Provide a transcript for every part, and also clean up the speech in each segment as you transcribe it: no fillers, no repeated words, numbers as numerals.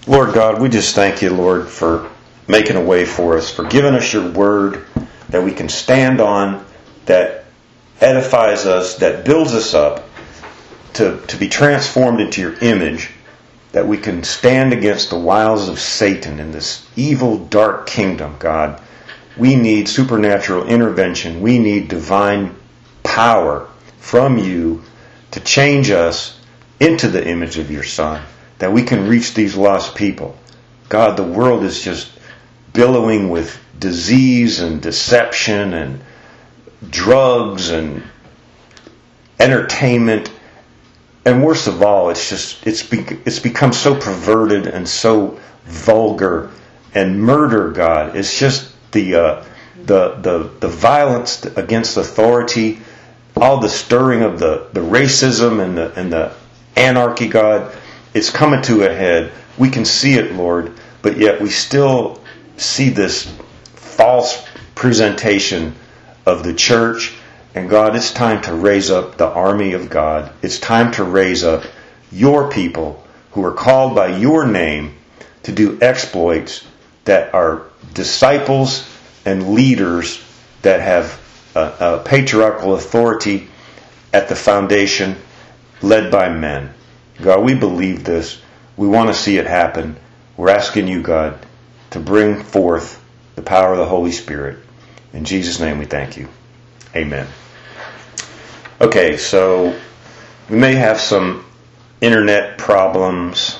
Lord God, we just thank you, Lord, for making a way for us, for giving us your word that we can stand on, that edifies us, that builds us up to be transformed into your image, that we can stand against the wiles of Satan in this evil, dark kingdom, God. We need supernatural intervention. We need divine power from you to change us into the image of your Son, that we can reach these lost people. God, the world is just billowing with disease and deception and drugs and entertainment. And worst of all, it's become so perverted and so vulgar. And murder, God, is just the violence against authority, all the stirring of the racism and the anarchy, God. It's coming to a head. We can see it, Lord, but yet we still see this false presentation of the church. And God, it's time to raise up the army of God. It's time to raise up your people who are called by your name to do exploits that are disciples and leaders that have a patriarchal authority at the foundation, led by men. God, we believe this. We want to see it happen. We're asking you, God, to bring forth the power of the Holy Spirit. In Jesus' name we thank you. Amen. Okay, so we may have some internet problems.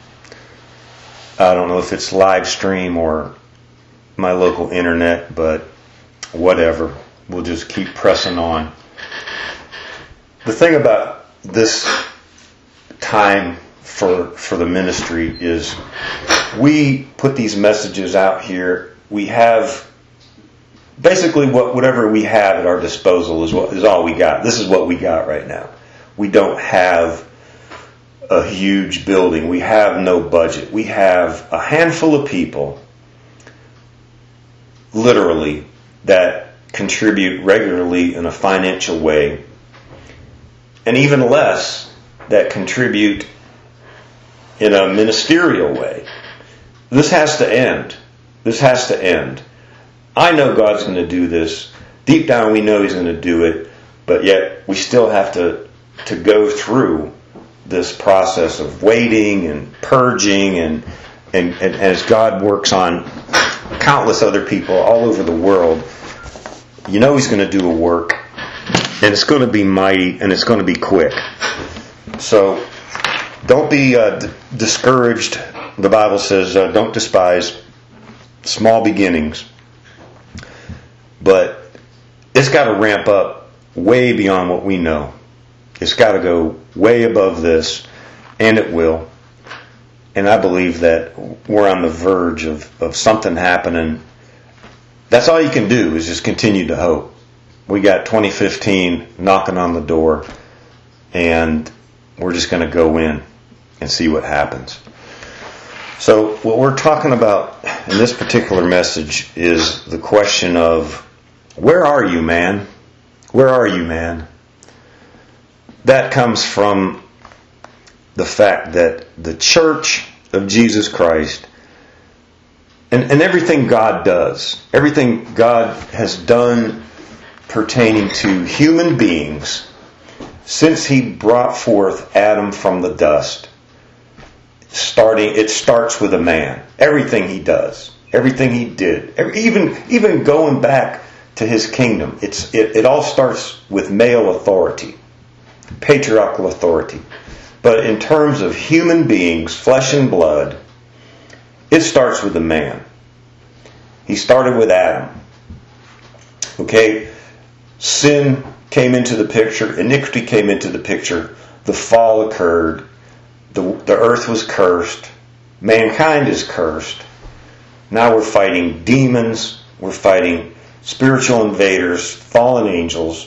I don't know if it's live stream or my local internet, but whatever. We'll just keep pressing on. The thing about this time for the ministry is we put these messages out here. We have basically whatever we have at our disposal is all we got. This is what we got right now. We don't have a huge building. We have no budget. We have a handful of people, literally, that contribute regularly in a financial way, and even less that contribute in a ministerial way. This has to end. This has to end. I know God's going to do this. Deep down we know He's going to do it, but yet we still have to go through this process of waiting and purging and as God works on countless other people all over the world. You know He's going to do a work, and it's going to be mighty, and it's going to be quick. So don't be discouraged. The Bible says don't despise small beginnings. But it's got to ramp up way beyond what we know. It's got to go way above this, and it will. And I believe that we're on the verge of something happening. That's all you can do is just continue to hope. We got 2015 knocking on the door, and we're just going to go in and see what happens. So what we're talking about in this particular message is the question of, where are you, man? Where are you, man? That comes from the fact that the Church of Jesus Christ and everything God does, everything God has done pertaining to human beings since He brought forth Adam from the dust, it starts with a man. Everything He does, everything He did, even going back to His kingdom, it all starts with male authority, patriarchal authority. But in terms of human beings, flesh and blood, it starts with a man. He started with Adam. Okay? Sin came into the picture. Iniquity came into the picture. The fall occurred. The earth was cursed. Mankind is cursed. Now we're fighting demons. We're fighting spiritual invaders, fallen angels.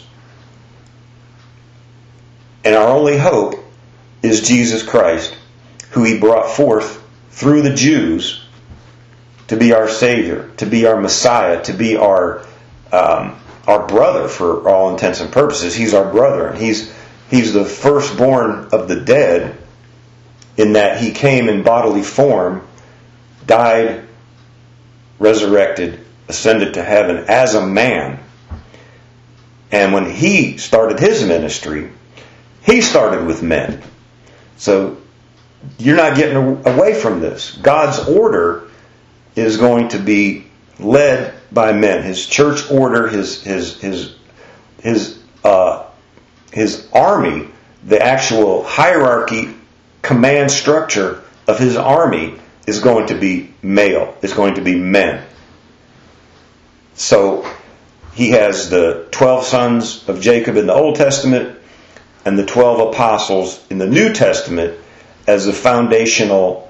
And our only hope is Jesus Christ, who He brought forth through the Jews to be our Savior, to be our Messiah, to be our brother for all intents and purposes. He's our brother. He's the firstborn of the dead, in that he came in bodily form, died, resurrected, ascended to heaven as a man. And when he started his ministry, he started with men. So you're not getting away from this. God's order is going to be led by men. His church order, his army, the actual hierarchy, command structure of his army is going to be male. It's going to be men. So he has the 12 sons of Jacob in the Old Testament and the 12 apostles in the New Testament as the foundational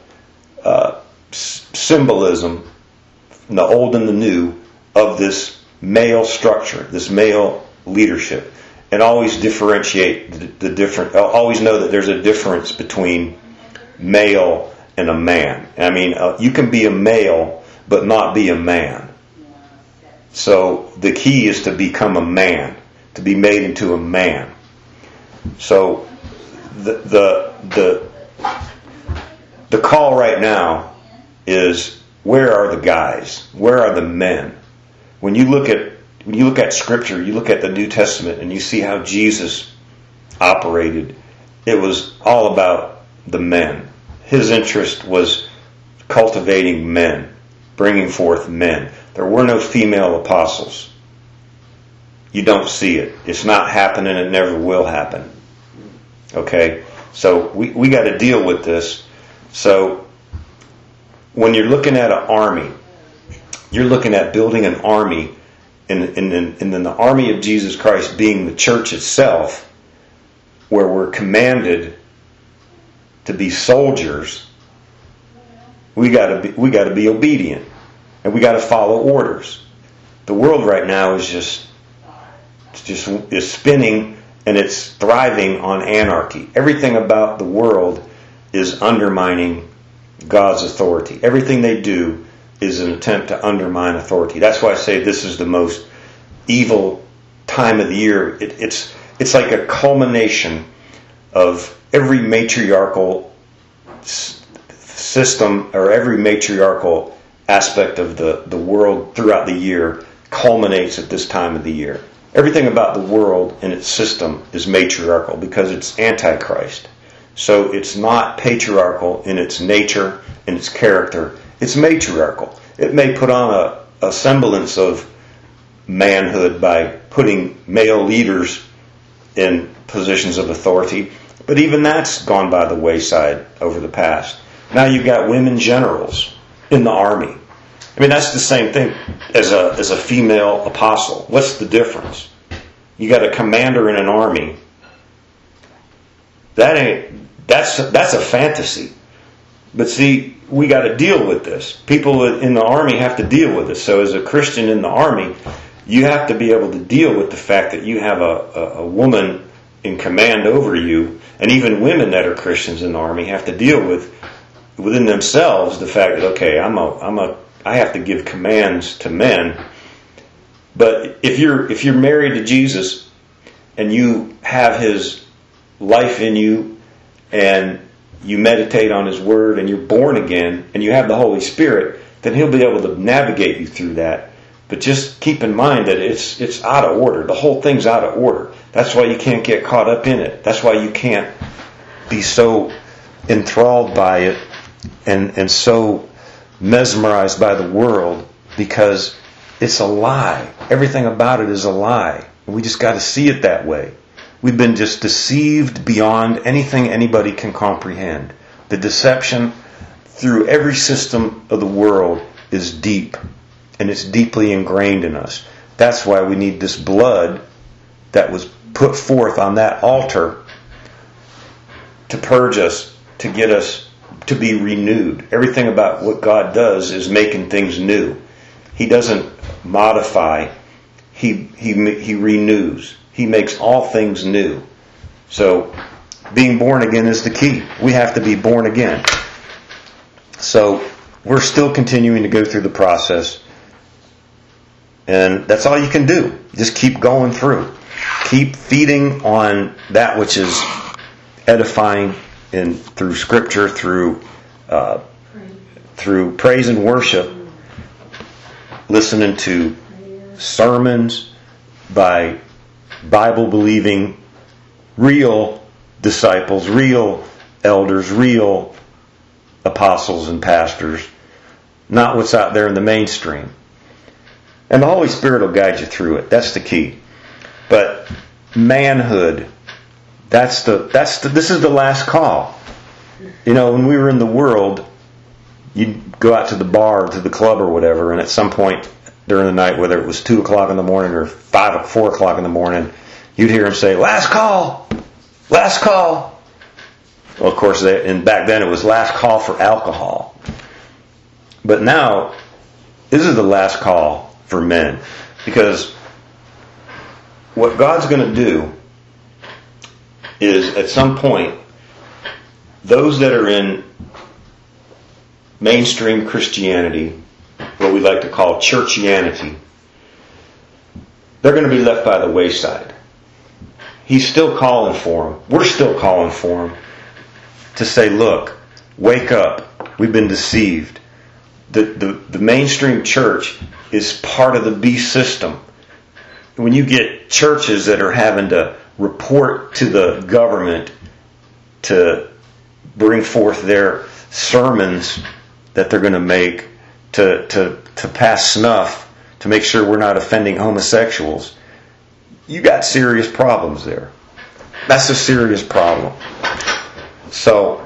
symbolism, in the Old and the New, of this male structure, this male leadership. And always differentiate the different. Always know that there's a difference between male and a man. I mean, you can be a male but not be a man. So the key is to become a man, to be made into a man. So the call right now is, where are the guys? Where are the men? When you look at Scripture, you look at the New Testament, and you see how Jesus operated. It was all about the men. His interest was cultivating men, bringing forth men. There were no female apostles. You don't see it. It's not happening. It never will happen. Okay? So we got to deal with this. So when you're looking at an army, you're looking at building an army, and then the army of Jesus Christ being the church itself, where we're commanded to be soldiers. We got to be obedient, and we got to follow orders. The world right now is spinning, and it's thriving on anarchy. Everything about the world is undermining God's authority. Everything they do is an attempt to undermine authority. That's why I say this is the most evil time of the year. It's like a culmination of every matriarchal system, or every matriarchal aspect of the world throughout the year culminates at this time of the year. Everything about the world and its system is matriarchal because it's Antichrist. So it's not patriarchal in its nature, in its character. It's matriarchal. It may put on a semblance of manhood by putting male leaders in positions of authority, but even that's gone by the wayside over the past. Now you've got women generals in the army. I mean, that's the same thing as a female apostle. What's the difference? You got a commander in an army. That's a fantasy. But see, we got to deal with this. People in the army have to deal with this. So as a Christian in the army, you have to be able to deal with the fact that you have a woman in command over you, and even women that are Christians in the army have to deal with within themselves the fact that, okay, I have to give commands to men. But if you're married to Jesus and you have His life in you, and you meditate on His Word, and you're born again, and you have the Holy Spirit, then He'll be able to navigate you through that. But just keep in mind that it's out of order. The whole thing's out of order. That's why you can't get caught up in it. That's why you can't be so enthralled by it and so mesmerized by the world, because it's a lie. Everything about it is a lie. We just got to see it that way. We've been just deceived beyond anything anybody can comprehend. The deception through every system of the world is deep, and it's deeply ingrained in us. That's why we need this blood that was put forth on that altar to purge us, to get us to be renewed. Everything about what God does is making things new. He doesn't modify. He renews. He makes all things new. So being born again is the key. We have to be born again. So we're still continuing to go through the process. And that's all you can do. Just keep going through. Keep feeding on that which is edifying through Scripture, through praise and worship, listening to sermons by Bible-believing, real disciples, real elders, real apostles and pastors, not what's out there in the mainstream. And the Holy Spirit will guide you through it. That's the key. But manhood, this is the last call. You know, when we were in the world, you'd go out to the bar or to the club or whatever, and at some point during the night, whether it was 2 o'clock in the morning or 4 o'clock in the morning, you'd hear him say, "Last call! Last call!" Well, of course, and back then it was last call for alcohol. But now, this is the last call for men. Because what God's going to do is, at some point, those that are in mainstream Christianity, what we like to call churchianity, they're going to be left by the wayside. He's still calling for them. We're still calling for them to say, look, wake up. We've been deceived. The mainstream church is part of the beast system. When you get churches that are having to report to the government to bring forth their sermons that they're going to make to pass snuff to make sure we're not offending homosexuals, you got serious problems there. That's a serious problem. So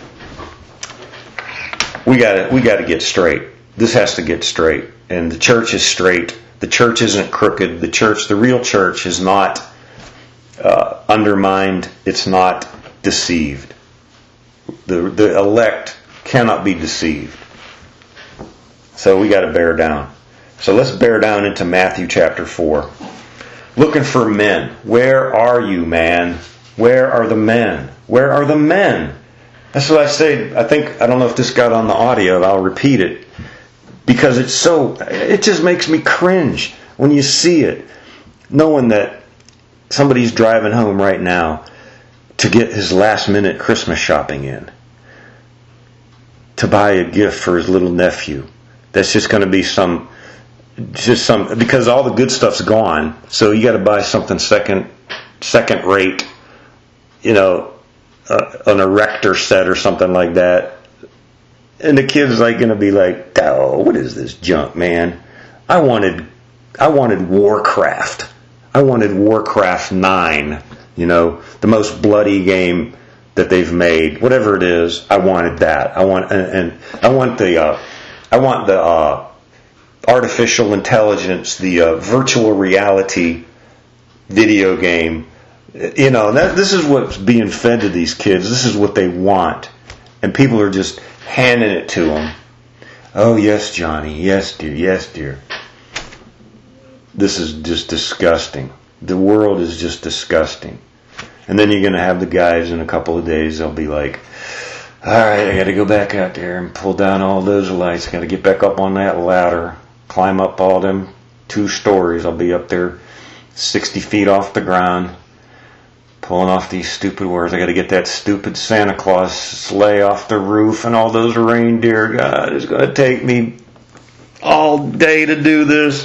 we got to get straight. This has to get straight, and the church is straight. The church isn't crooked. The real church is not undermined. It's not deceived. The elect cannot be deceived. So we got to bear down. So let's bear down into Matthew chapter 4. Looking for men. Where are you, man? Where are the men? Where are the men? That's what I say. I don't know if this got on the audio. I'll repeat it. Because it just makes me cringe when you see it. Knowing that somebody's driving home right now to get his last minute Christmas shopping in. To buy a gift for his little nephew. That's just going to be some, because all the good stuff's gone. So you got to buy something second rate, an erector set or something like that. And the kid's going to be like, "Oh, what is this junk, man? I wanted Warcraft. I wanted Warcraft 9. The most bloody game that they've made. Whatever it is, I wanted that. I want the artificial intelligence, the virtual reality video game. This is what's being fed to these kids. This is what they want, and people are just handing it to them. Oh yes, Johnny. Yes, dear. Yes, dear. This is just disgusting. The world is just disgusting. And then you're going to have the guys in a couple of days. They'll be like, all right, I got to go back out there and pull down all those lights. Got to get back up on that ladder, climb up all them 2 stories. I'll be up there 60 feet off the ground, pulling off these stupid wires. I got to get that stupid Santa Claus sleigh off the roof and all those reindeer. God, it's going to take me all day to do this.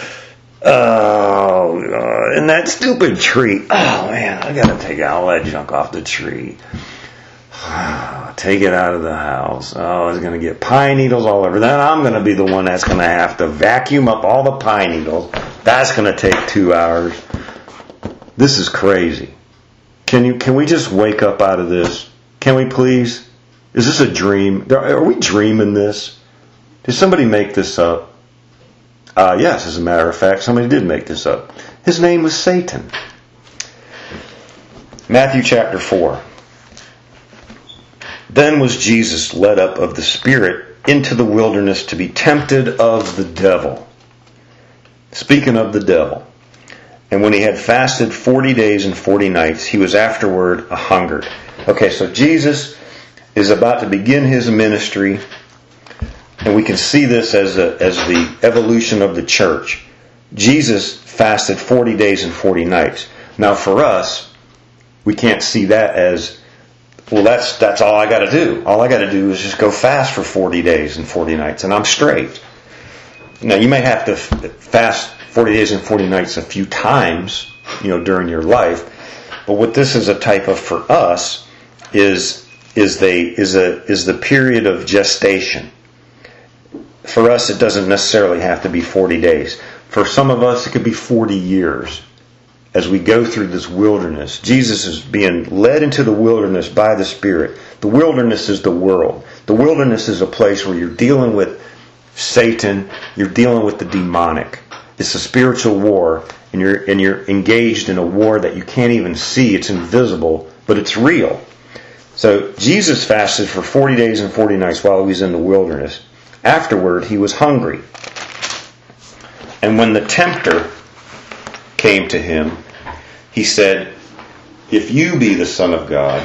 Oh, God. And that stupid tree. Oh, man, I got to take all that junk off the tree. Take it out of the house. Oh, it's going to get pine needles all over. Then I'm going to be the one that's going to have to vacuum up all the pine needles. That's going to take 2 hours. This is crazy. Can we just wake up out of this? Can we please? Is this a dream? Are we dreaming this? Did somebody make this up? Yes, as a matter of fact, somebody did make this up. His name was Satan. Matthew chapter 4. Then was Jesus led up of the Spirit into the wilderness to be tempted of the devil. Speaking of the devil. And when he had fasted 40 days and 40 nights, he was afterward a-hungered. Okay, so Jesus is about to begin his ministry. And we can see this as the evolution of the church. Jesus fasted 40 days and 40 nights. Now for us, we can't see that as well, that's all I got to do. All I got to do is just go fast for 40 days and 40 nights, and I'm straight. Now, you may have to fast 40 days and 40 nights a few times, during your life. But what this is a type of for us is the period of gestation. For us, it doesn't necessarily have to be 40 days. For some of us, it could be 40 years. As we go through this wilderness, Jesus is being led into the wilderness by the Spirit. The wilderness is the world. The wilderness is a place where you're dealing with Satan, you're dealing with the demonic. It's a spiritual war, and you're engaged in a war that you can't even see. It's invisible, but it's real. So Jesus fasted for 40 days and 40 nights while he was in the wilderness. Afterward, he was hungry. And when the tempter came to him, he said, "If you be the Son of God,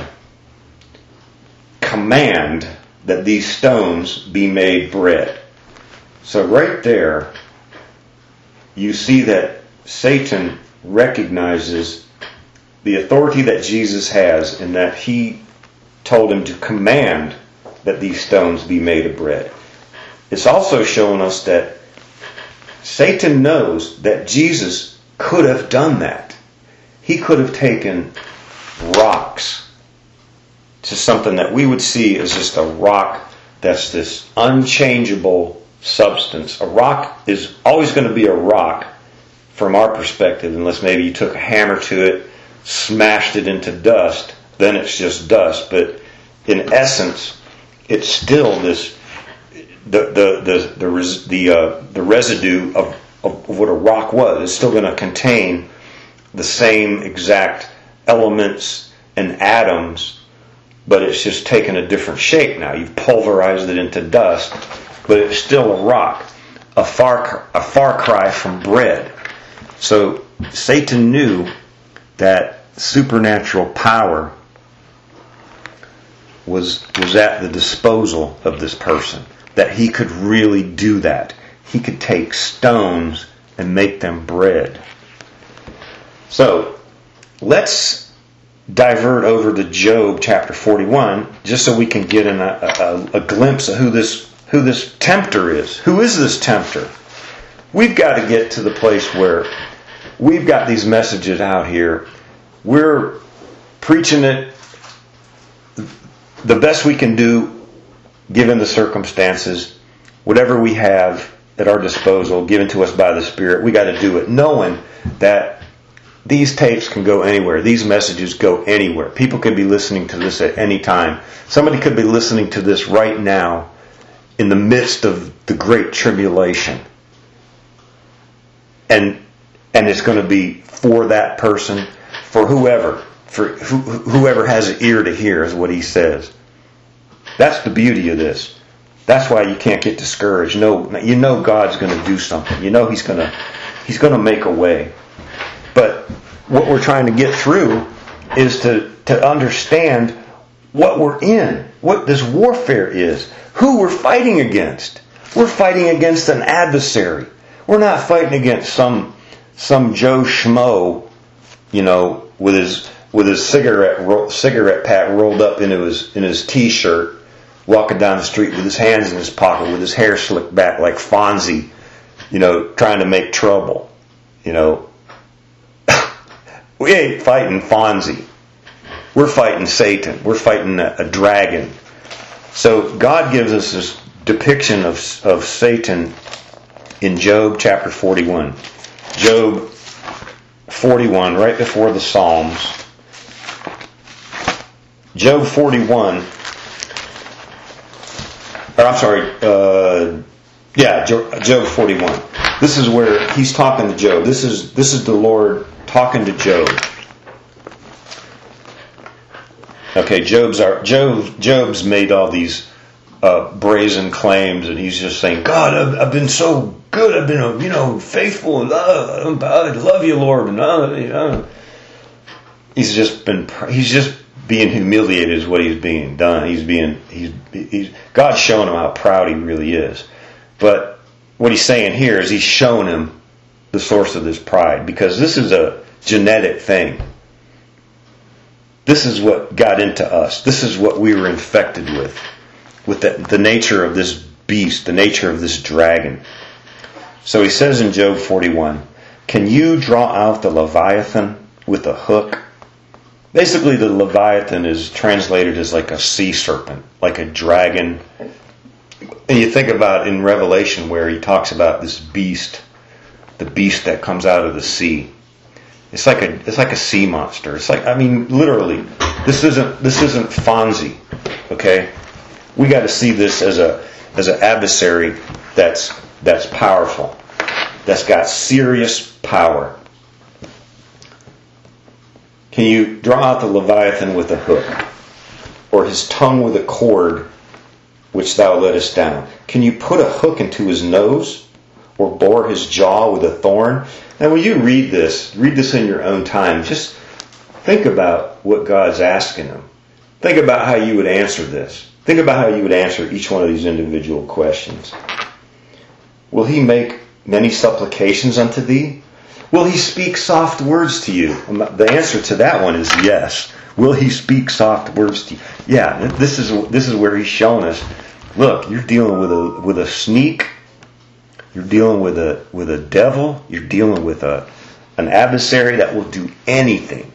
command that these stones be made bread." So right there, you see that Satan recognizes the authority that Jesus has, and that he told him to command that these stones be made of bread. It's also showing us that Satan knows that Jesus could have done that. He could have taken rocks to something that we would see as just a rock that's this unchangeable substance. A rock is always going to be a rock from our perspective, unless maybe you took a hammer to it, smashed it into dust, then it's just dust. But in essence, it's still this the residue of what a rock was. It's still going to contain the same exact elements and atoms, but it's just taken a different shape now. You've pulverized it into dust, but it's still a rock, a far cry from bread. So Satan knew that supernatural power was at the disposal of this person, that he could really do that. He could take stones and make them bread. So let's divert over to Job chapter 41, just so we can get a glimpse of who this tempter is. Who is this tempter? We've got to get to the place where we've got these messages out here. We're preaching it the best we can do, given the circumstances. Whatever we have at our disposal, given to us by the Spirit, we got to do it, knowing that these tapes can go anywhere. These messages go anywhere. People could be listening to this at any time. Somebody could be listening to this right now in the midst of the great tribulation. And it's going to be for that person, for whoever has an ear to hear, is what he says. That's the beauty of this. That's why you can't get discouraged. No, you know God's going to do something. You know He's going to make a way. But what we're trying to get through is to understand what we're in, what this warfare is, who we're fighting against. We're fighting against an adversary. We're not fighting against some Joe Schmo, with his cigarette pack rolled up in his T-shirt, walking down the street with his hands in his pocket, with his hair slicked back like Fonzie, trying to make trouble. We ain't fighting Fonzie. We're fighting Satan. We're fighting a dragon. So God gives us this depiction of Satan in Job chapter 41. Job 41, right before the Psalms. Job 41. Job 41. This is where he's talking to Job. This is the Lord talking to Job. Okay, Job's made all these brazen claims, and he's just saying, God, I've been so good. I've been, faithful. And I love you, Lord. And he's just being humiliated is what he's being done. God's showing him how proud he really is. But what he's saying here is he's showing him the source of this pride, because this is a genetic thing. This is what got into us. This is what we were infected with the nature of this beast, the nature of this dragon. So he says in Job 41, can you draw out the Leviathan with a hook? Basically, the Leviathan is translated as like a sea serpent, like a dragon. And you think about in Revelation where he talks about this beast, the beast that comes out of the sea. It's like a sea monster. It's like, I mean, literally, this isn't Fonzie, okay? We got to see this as an adversary that's powerful, that's got serious power. Can you draw out the Leviathan with a hook, or his tongue with a cord, which thou lettest down? Can you put a hook into his nose, or bore his jaw with a thorn? Now when you read this in your own time, just think about what God's asking him. Think about how you would answer this. Think about how you would answer each one of these individual questions. Will he make many supplications unto thee? Will he speak soft words to you? The answer to that one is yes. Will he speak soft words to you? Yeah, this is where he's showing us. Look, you're dealing with a sneak. You're dealing with a devil. You're dealing with an adversary that will do anything.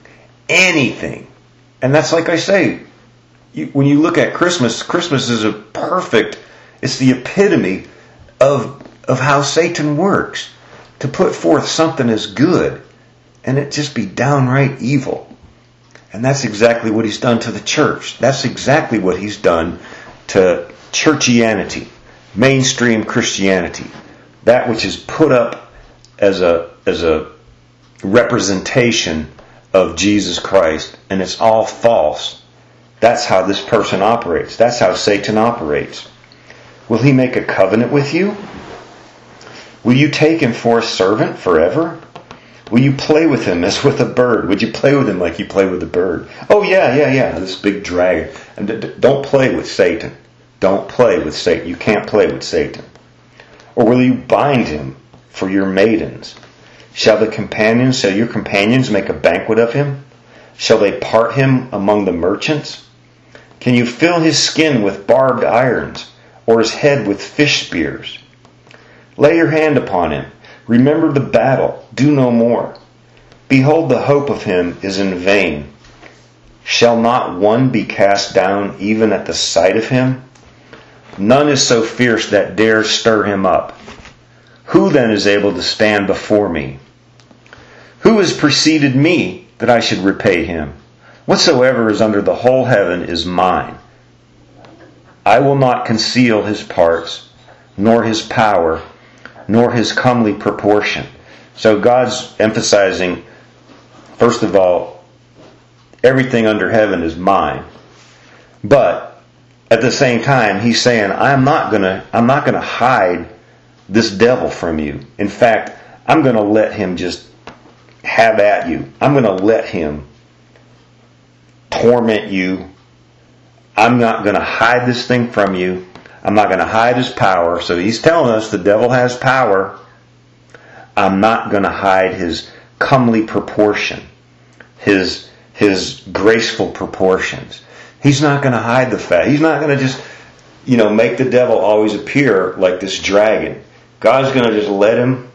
And that's like I say. When you look at Christmas is it's the epitome of how Satan works. To put forth something as good and it just be downright evil. And that's exactly what he's done to the church. That's exactly what he's done to churchianity, mainstream Christianity. That which is put up as a representation of Jesus Christ, and it's all false. That's how this person operates. That's how Satan operates. Will he make a covenant with you? Will you take him for a servant forever? Will you play with him as with a bird? Would you play with him like you play with a bird? Oh, yeah, this big dragon. And don't play with Satan. Don't play with Satan. You can't play with Satan. Or will you bind him for your maidens? Shall your companions make a banquet of him? Shall they part him among the merchants? Can you fill his skin with barbed irons, or his head with fish spears? Lay your hand upon him. Remember the battle. Do no more. Behold, the hope of him is in vain. Shall not one be cast down even at the sight of him? None is so fierce that dares stir him up. Who then is able to stand before me? Who has preceded me that I should repay him? Whatsoever is under the whole heaven is mine. I will not conceal his parts, nor his power, nor his comely proportion. So God's emphasizing, first of all, everything under heaven is mine. But at the same time, he's saying, I'm not gonna hide this devil from you. In fact, I'm gonna let him just have at you. I'm gonna let him torment you. I'm not gonna hide this thing from you. I'm not going to hide his power. So he's telling us the devil has power. I'm not going to hide his comely proportion, his graceful proportions. He's not going to hide the fact. He's not going to just, make the devil always appear like this dragon. God's going to just let him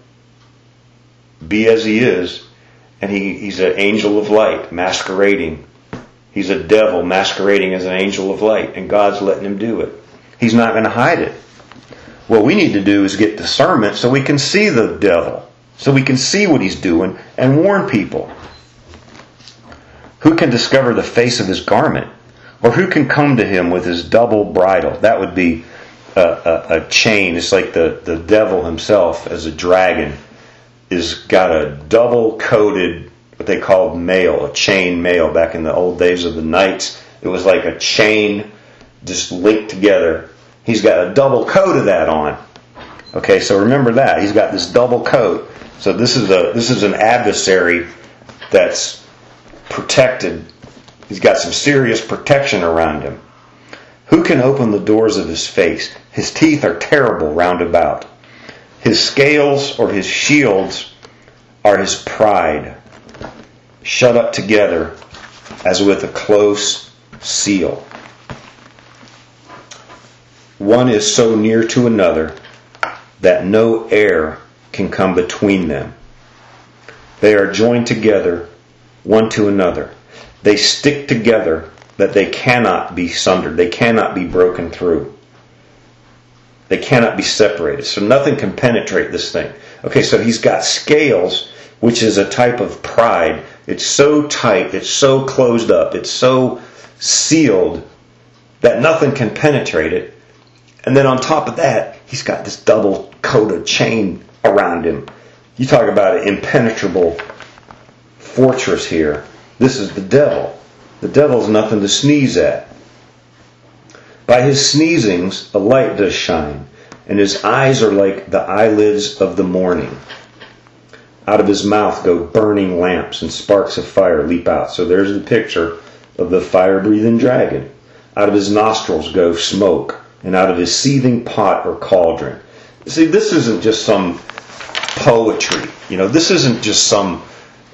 be as he is. And he's an angel of light masquerading. He's a devil masquerading as an angel of light. And God's letting him do it. He's not going to hide it. What we need to do is get discernment so we can see the devil, so we can see what he's doing and warn people. Who can discover the face of his garment? Or who can come to him with his double bridle? That would be a chain. It's like the devil himself as a dragon is got a double-coated, what they called mail, a chain mail. Back in the old days of the knights, it was like a chain just linked together. He's got a double coat of that on. Okay, so remember that. He's got this double coat. So this is an adversary that's protected. He's got some serious protection around him. Who can open the doors of his face? His teeth are terrible round about. His scales or his shields are his pride. Shut up together, as with a close seal. One is so near to another that no air can come between them. They are joined together one to another. They stick together that they cannot be sundered. They cannot be broken through. They cannot be separated. So nothing can penetrate this thing. Okay, so he's got scales, which is a type of pride. It's so tight, it's so closed up, it's so sealed that nothing can penetrate it. And then on top of that, he's got this double coated chain around him. You talk about an impenetrable fortress here. This is the devil. The devil's nothing to sneeze at. By his sneezings, a light does shine, and his eyes are like the eyelids of the morning. Out of his mouth go burning lamps, and sparks of fire leap out. So there's the picture of the fire-breathing dragon. Out of his nostrils go smoke, and out of his seething pot or cauldron. See, this isn't just some poetry. This isn't just some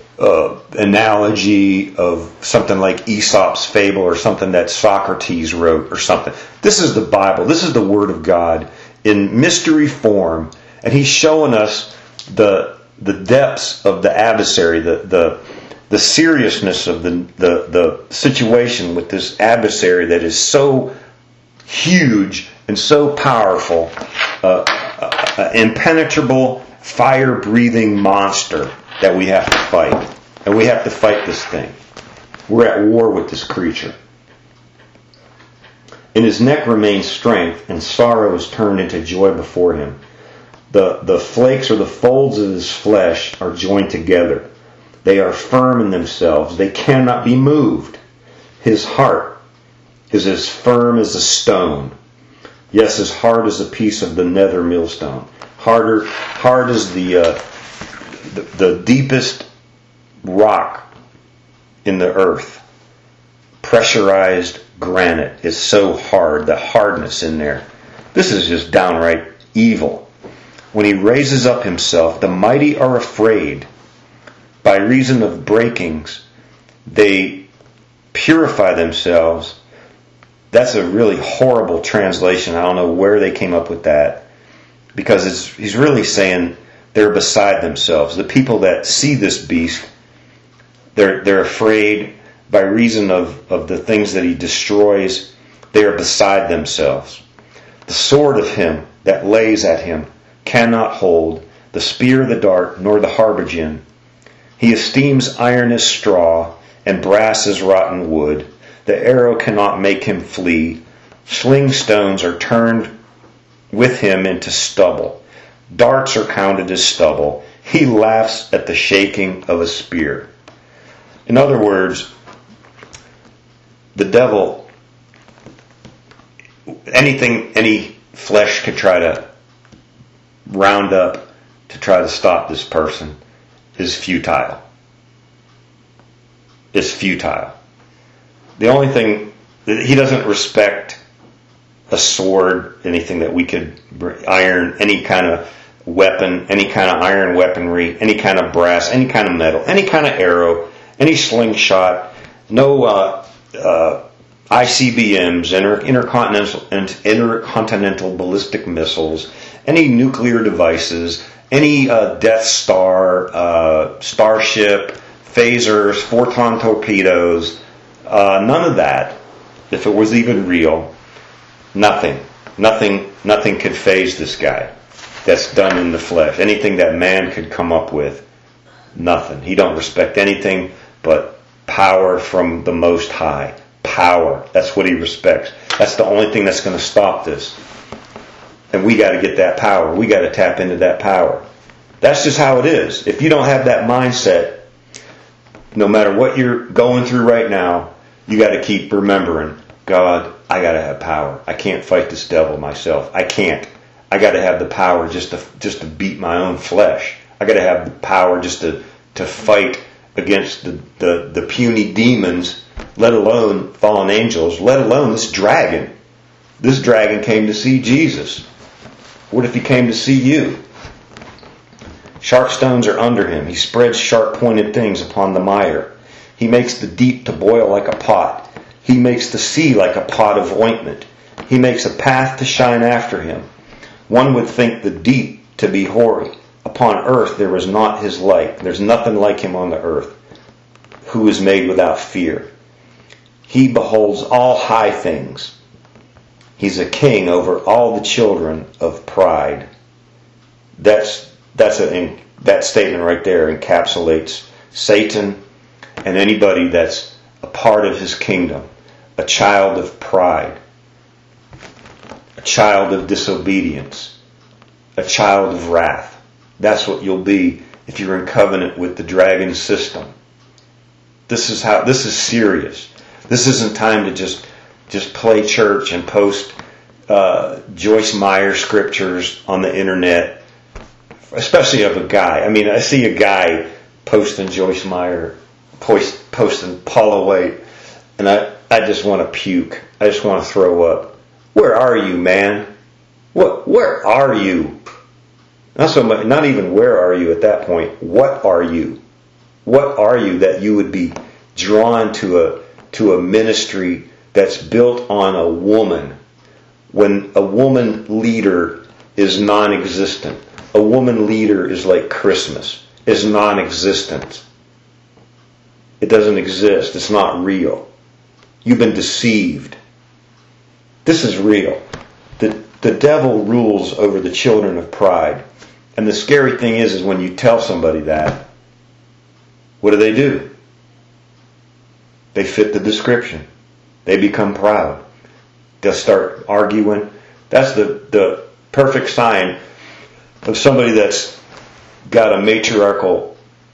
analogy of something like Aesop's fable or something that Socrates wrote or something. This is the Bible. This is the Word of God in mystery form, and he's showing us the depths of the adversary, the seriousness of the situation with this adversary that is so huge and so powerful, impenetrable, fire-breathing monster that we have to fight. And we have to fight this thing. We're at war with this creature. In his neck remains strength, and sorrow is turned into joy before him. The flakes or the folds of his flesh are joined together. They are firm in themselves. They cannot be moved. His heart is as firm as a stone. Yes, as hard as a piece of the nether millstone. Hard as the deepest rock in the earth. Pressurized granite is so hard, the hardness in there. This is just downright evil. When he raises up himself, the mighty are afraid. By reason of breakings, they purify themselves. That's a really horrible translation. I don't know where they came up with that. Because he's really saying they're beside themselves. The people that see this beast, they're afraid by reason of the things that he destroys. They are beside themselves. The sword of him that lays at him cannot hold, the spear of the dart, nor the habergeon. He esteems iron as straw, and brass as rotten wood. The arrow cannot make him flee. Sling stones are turned with him into stubble. Darts are counted as stubble. He laughs at the shaking of a spear. In other words, the devil, any flesh could try to round up to try to stop this person is futile. It's futile. The only thing, he doesn't respect a sword, anything that we could iron, any kind of weapon, any kind of iron weaponry, any kind of brass, any kind of metal, any kind of arrow, any slingshot, no ICBMs, intercontinental ballistic missiles, any nuclear devices, any Death Star, Starship, phasers, photon torpedoes, none of that. If it was even real, nothing could faze this guy. That's done in the flesh. Anything that man could come up with, nothing. He don't respect anything but power from the Most High. Power. That's what he respects. That's the only thing that's going to stop this. And we got to get that power. We got to tap into that power. That's just how it is. If you don't have that mindset, no matter what you're going through right now, you got to keep remembering, God, I got to have power. I can't fight this devil myself. I can't. I got to have the power just to beat my own flesh. I got to have the power just to fight against the puny demons, let alone fallen angels, let alone this dragon. This dragon came to see Jesus. What if he came to see you? Sharp stones are under him. He spreads sharp-pointed things upon the mire. He makes the deep to boil like a pot. He makes the sea like a pot of ointment. He makes a path to shine after him. One would think the deep to be hoary. Upon earth there is not his like. There's nothing like him on the earth, who is made without fear. He beholds all high things. He's a king over all the children of pride. That statement right there encapsulates Satan and anybody that's a part of his kingdom. A child of pride. A child of disobedience. A child of wrath. That's what you'll be if you're in covenant with the dragon system. This is serious. This isn't time to just play church and post Joyce Meyer scriptures on the internet, especially of a guy. I mean, I see a guy posting Joyce Meyer, posting Paula White, and I just want to puke. I just want to throw up. Where are you, man? Where are you? Not even where are you at that point. What are you? What are you that you would be drawn to a ministry that's built on a woman, when a woman leader is non-existent? A woman leader is like Christmas, is non-existent. It doesn't exist. It's not real. You've been deceived. This is real. The devil rules over the children of pride. And the scary thing is when you tell somebody that, what do? They fit the description. They become proud. They'll start arguing. That's the perfect sign of somebody that's got a matriarchal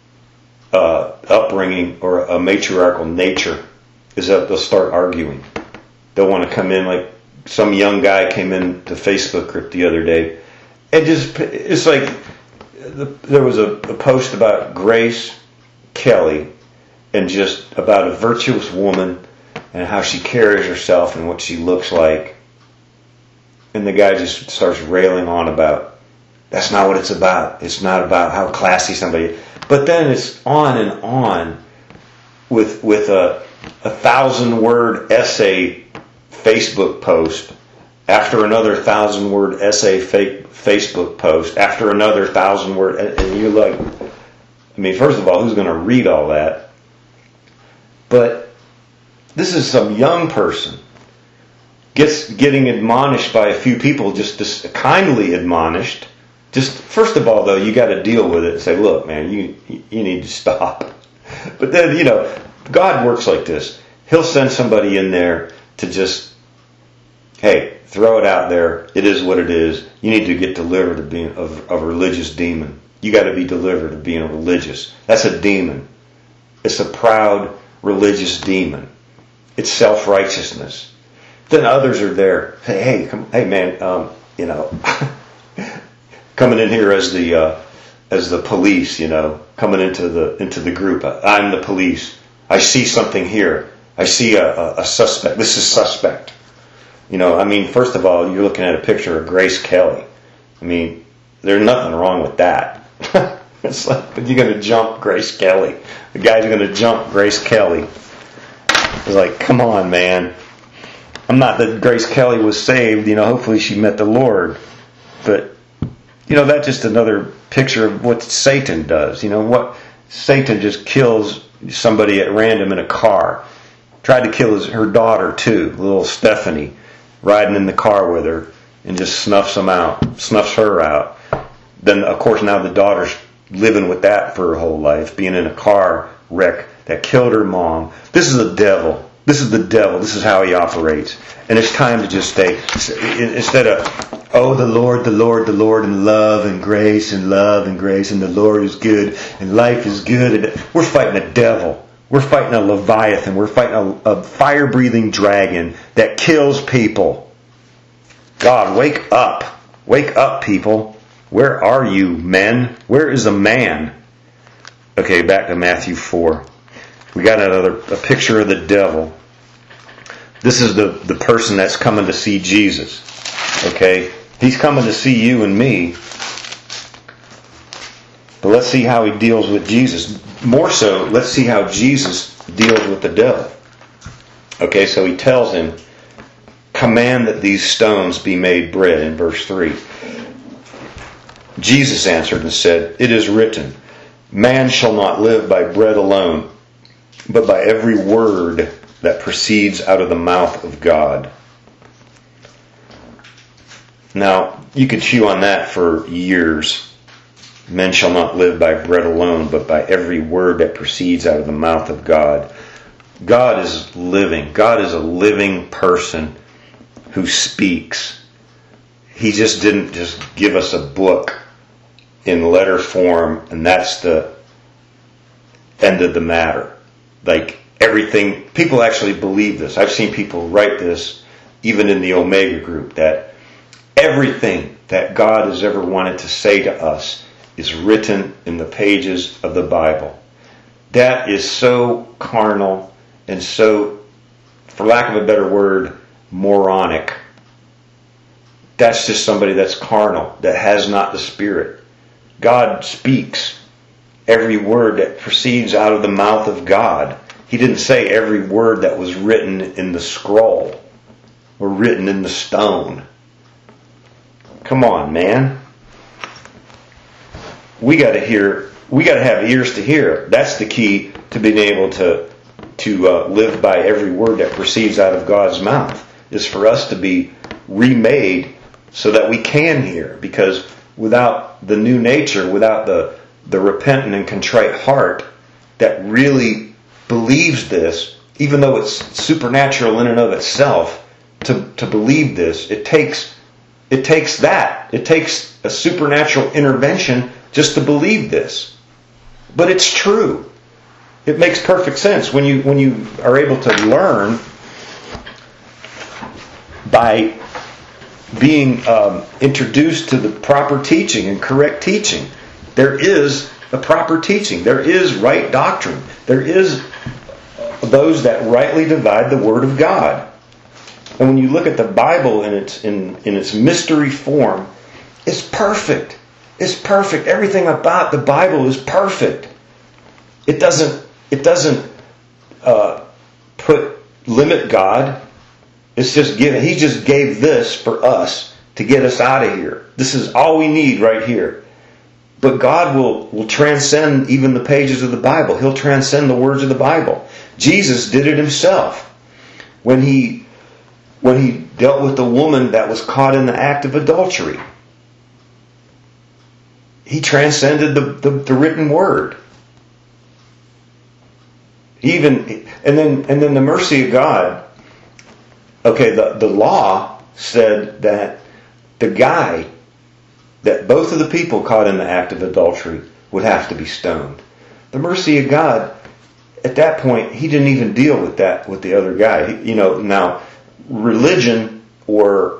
upbringing or a matriarchal nature, is that they'll start arguing. They'll want to come in, like some young guy came in to Facebook group the other day. It's like there was a post about Grace Kelly and just about a virtuous woman and how she carries herself and what she looks like. And the guy just starts railing on about, that's not what it's about. It's not about how classy somebody is. But then it's on and on with a 1,000-word essay Facebook post after another 1,000-word essay Facebook post after another 1,000-word, and you're like, I mean, first of all, who's going to read all that? But this is some young person getting admonished by a few people, just kindly admonished. Just first of all, though, you got to deal with it and say, look, man, you need to stop. But then, God works like this. He'll send somebody in there to just, hey, throw it out there. It is what it is. You need to get delivered of a religious demon. You got to be delivered of being religious. That's a demon. It's a proud religious demon. It's self-righteousness. Then others are there. Hey, man, coming in here as the police, coming into the group. I'm the police. I see something here. I see a suspect. This is suspect. First of all, you're looking at a picture of Grace Kelly. There's nothing wrong with that. It's like, but you're going to jump Grace Kelly. The guy's going to jump Grace Kelly. It's like, come on, man. I'm not that Grace Kelly was saved. Hopefully she met the Lord. But, that's just another picture of what Satan does. What Satan just kills somebody at random in a car. Tried to kill her daughter, too, little Stephanie, riding in the car with her, and just snuffs her out. Then, of course, now the daughter's living with that for her whole life, being in a car wreck that killed her mom. This is the devil. This is the devil. This is how he operates. And it's time to just stay, instead of, oh, the Lord, and love and grace, and the Lord is good, and life is good. And we're fighting a devil. We're fighting a Leviathan. We're fighting a fire-breathing dragon that kills people. God, wake up. Wake up, people. Where are you, men? Where is a man? Okay, back to Matthew 4. We got a picture of the devil. This is the person that's coming to see Jesus. Okay? He's coming to see you and me. But let's see how he deals with Jesus. More so, let's see how Jesus deals with the devil. Okay, so he tells him, command that these stones be made bread in verse 3. Jesus answered and said, it is written, man shall not live by bread alone, but by every word that proceeds out of the mouth of God. Now, you could chew on that for years. Men shall not live by bread alone, but by every word that proceeds out of the mouth of God. God is living. God is a living person who speaks. He just didn't just give us a book in letter form, and that's the end of the matter. Like everything, people actually believe this. I've seen people write this, even in the Omega group, that everything that God has ever wanted to say to us is written in the pages of the Bible. That is so carnal and so, for lack of a better word, moronic. That's just somebody that's carnal, that has not the Spirit. God speaks every word that proceeds out of the mouth of God. He didn't say every word that was written in the scroll or written in the stone. Come on, man. We got to have ears to hear. That's the key to being able to live by every word that proceeds out of God's mouth, is for us to be remade so that we can hear. Because without the new nature, without the repentant and contrite heart that really believes this, even though it's supernatural in and of itself, to believe this, it takes that. It takes a supernatural intervention just to believe this. But it's true. It makes perfect sense when you are able to learn by being introduced to the proper teaching and correct teaching. There is a proper teaching. There is right doctrine. There is those that rightly divide the Word of God. And when you look at the Bible in its mystery form, it's perfect. It's perfect. Everything about the Bible is perfect. It doesn't limit God. It's just given. He just gave this for us to get us out of here. This is all we need right here. But God will transcend even the pages of the Bible. He'll transcend the words of the Bible. Jesus did it himself. When he dealt with the woman that was caught in the act of adultery, he transcended the written word. And then the mercy of God. Okay, the law said that that both of the people caught in the act of adultery would have to be stoned. The mercy of God, at that point, he didn't even deal with that with the other guy. Now religion or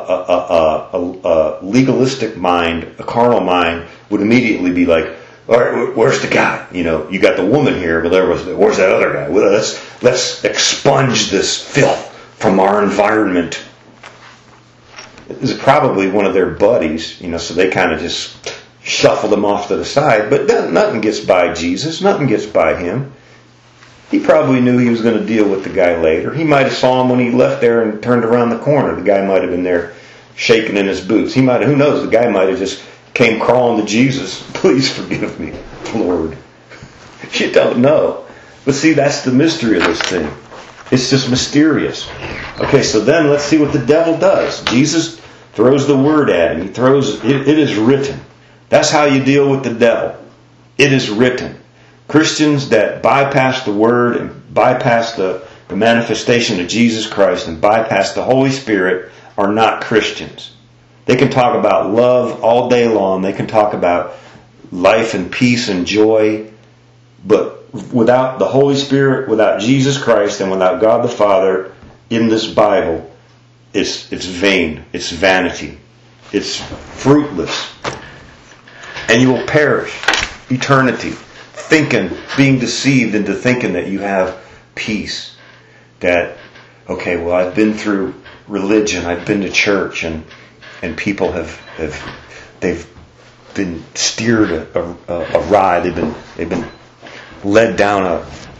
a legalistic mind, a carnal mind, would immediately be like, all right, where's the guy? You got the woman here, but where's that other guy? Well, let's expunge this filth from our environment. It was probably one of their buddies, so they kind of just shuffled him off to the side. But nothing gets by Jesus. Nothing gets by him. He probably knew he was going to deal with the guy later. He might have saw him when he left there and turned around the corner. The guy might have been there shaking in his boots. Who knows? The guy might have just came crawling to Jesus. Please forgive me, Lord. You don't know. But see, that's the mystery of this thing. It's just mysterious. Okay, so then let's see what the devil does. Jesus throws the word at him. He throws, it is written. That's how you deal with the devil. It is written. Christians that bypass the Word and bypass the manifestation of Jesus Christ and bypass the Holy Spirit are not Christians. They can talk about love all day long. They can talk about life and peace and joy. But without the Holy Spirit, without Jesus Christ, and without God the Father in this Bible, it's vain. It's vanity. It's fruitless. And you will perish eternity. Being deceived into thinking that you have peace. That, okay, well, I've been through religion, I've been to church, and people they've been steered awry. They've been led down a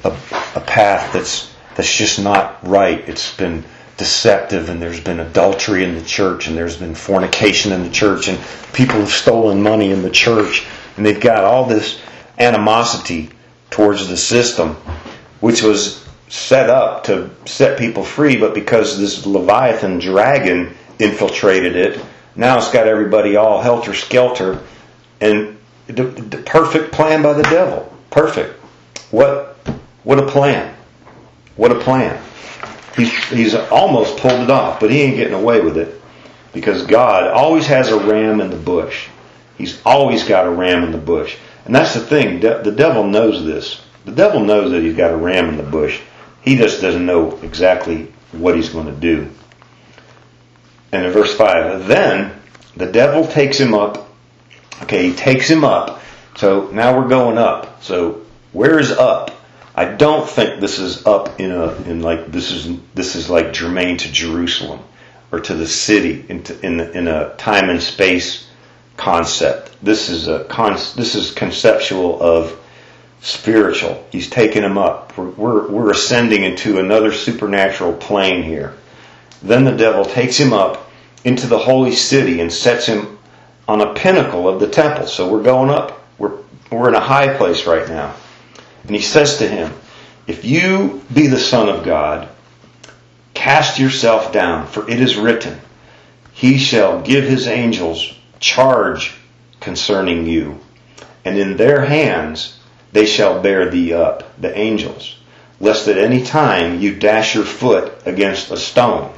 a path that's just not right. It's been deceptive, and there's been adultery in the church, and there's been fornication in the church, and people have stolen money in the church, and they've got all this animosity towards the system, which was set up to set people free, but because this Leviathan dragon infiltrated it, now it's got everybody all helter-skelter, and the perfect plan by the devil. Perfect. What a plan. What a plan. He's almost pulled it off, but he ain't getting away with it, because God always has a ram in the bush. He's always got a ram in the bush. And that's the thing. The devil knows this. The devil knows that he's got a ram in the bush. He just doesn't know exactly what he's going to do. And in verse 5, then the devil takes him up. Okay, he takes him up. So now we're going up. So where is up? I don't think this is up this is like germane to Jerusalem or to the city in a time and space concept. This is conceptual of spiritual. He's taking him up. We're ascending into another supernatural plane here. Then the devil takes him up into the holy city and sets him on a pinnacle of the temple. So we're going up. We're in a high place right now. And he says to him, if you be the Son of God, cast yourself down, for it is written, he shall give his angels charge concerning you, and in their hands they shall bear thee up, the angels, lest at any time you dash your foot against a stone.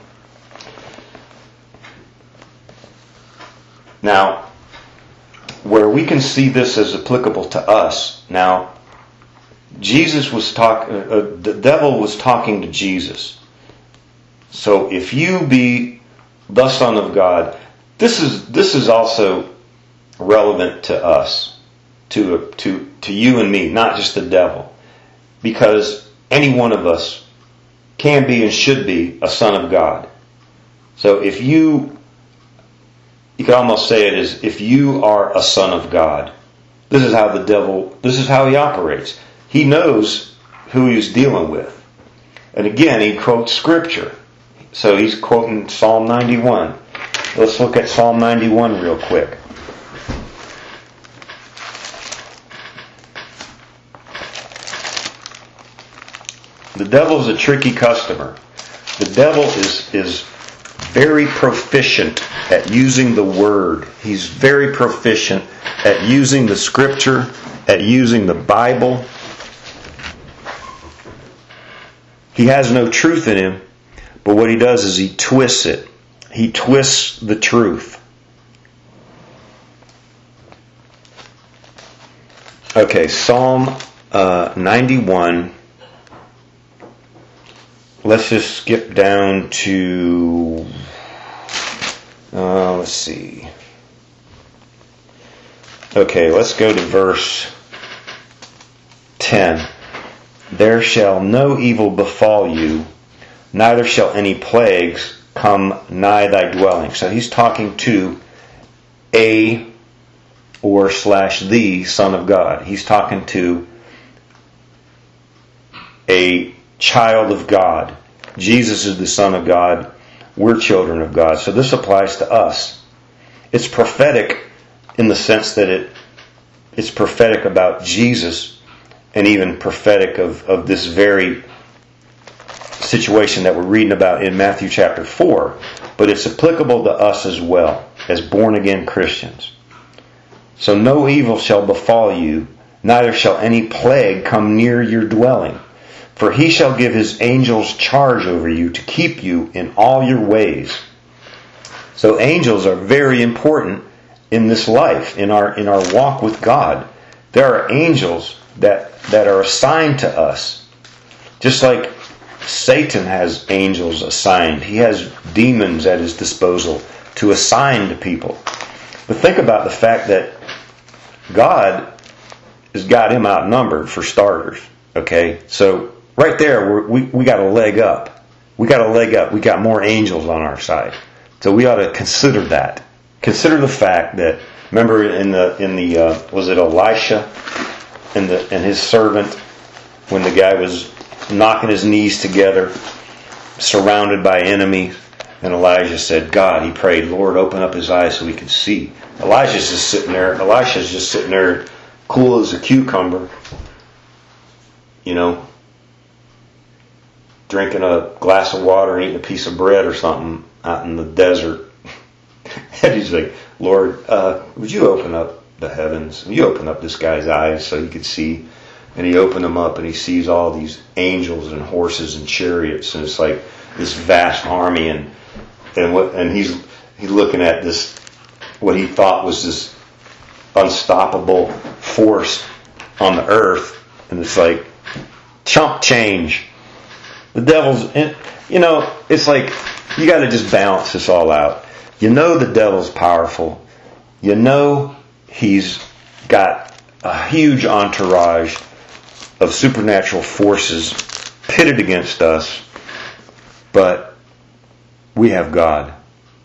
Now, where we can see this as applicable to us, now, the devil was talking to Jesus. So if you be the Son of God, this is also relevant to us, to you and me, not just the devil, because any one of us can be and should be a son of God. So if you can almost say it as if you are a son of God. This is how he operates. He knows who he's dealing with. And again, he quotes Scripture. So he's quoting Psalm 91. Let's look at Psalm 91 real quick. The devil's a tricky customer. The devil is very proficient at using the Word. He's very proficient at using the Scripture, at using the Bible. He has no truth in him, but what he does is he twists it. He twists the truth. Okay, Psalm 91. Let's just skip down to, let's see. Okay, let's go to verse 10. There shall no evil befall you, neither shall any plagues come nigh thy dwelling. So he's talking to the Son of God. He's talking to a child of God. Jesus is the Son of God. We're children of God. So this applies to us. It's prophetic in the sense that it's prophetic about Jesus, and even prophetic of this very situation that we're reading about in Matthew chapter 4. But it's applicable to us as well, as born-again Christians. So no evil shall befall you, neither shall any plague come near your dwelling. For he shall give his angels charge over you to keep you in all your ways. So angels are very important in this life, in our walk with God. There are angels that are assigned to us. Just like Satan has angels assigned. He has demons at his disposal to assign to people. But think about the fact that God has got him outnumbered, for starters. Okay? So right there, we got a leg up. We got a leg up. We got more angels on our side. So we ought to consider that. Consider the fact that, remember was it Elisha and his servant, when the guy was knocking his knees together, surrounded by enemies. And Elijah said, God, he prayed, Lord, open up his eyes so he could see. Elisha's just sitting there, cool as a cucumber, drinking a glass of water and eating a piece of bread or something out in the desert. And he's like, Lord, would you open up the heavens? Would you open up this guy's eyes so he could see? And he opened them up and he sees all these angels and horses and chariots, and it's like this vast army, and he's looking at this, what he thought was this unstoppable force on the earth, and it's like chump change. The devil's, it's like you got to just balance this all out. The devil's powerful. He's got a huge entourage of supernatural forces pitted against us, but we have God.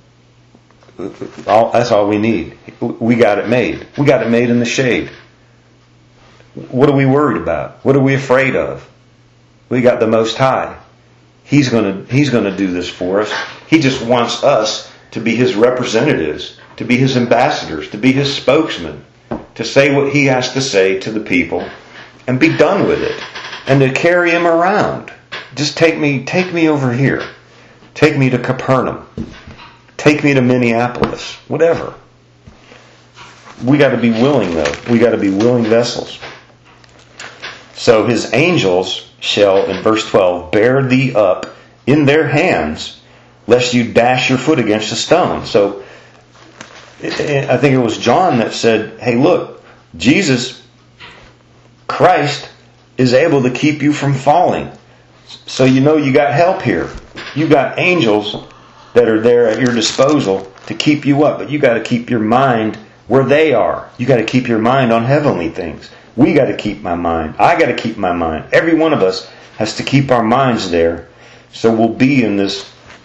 That's all we need. We got it made. We got it made in the shade. What are we worried about? What are we afraid of? We got the Most High. He's going to do this for us. He just wants us to be His representatives, to be His ambassadors, to be His spokesmen, to say what He has to say to the people and be done with it, and to carry Him around. Just take me over here. Take me to Capernaum. Take me to Minneapolis. Whatever. We got to be willing, though. We got to be willing vessels. So His angels shall, in verse 12, bear thee up in their hands, lest you dash your foot against a stone. So I think it was John that said, hey, look, Jesus Christ is able to keep you from falling. So you got help here. You got angels that are there at your disposal to keep you up. But you got to keep your mind where they are. You got to keep your mind on heavenly things. We got to keep my mind. I got to keep my mind. Every one of us has to keep our minds there. So we'll be in this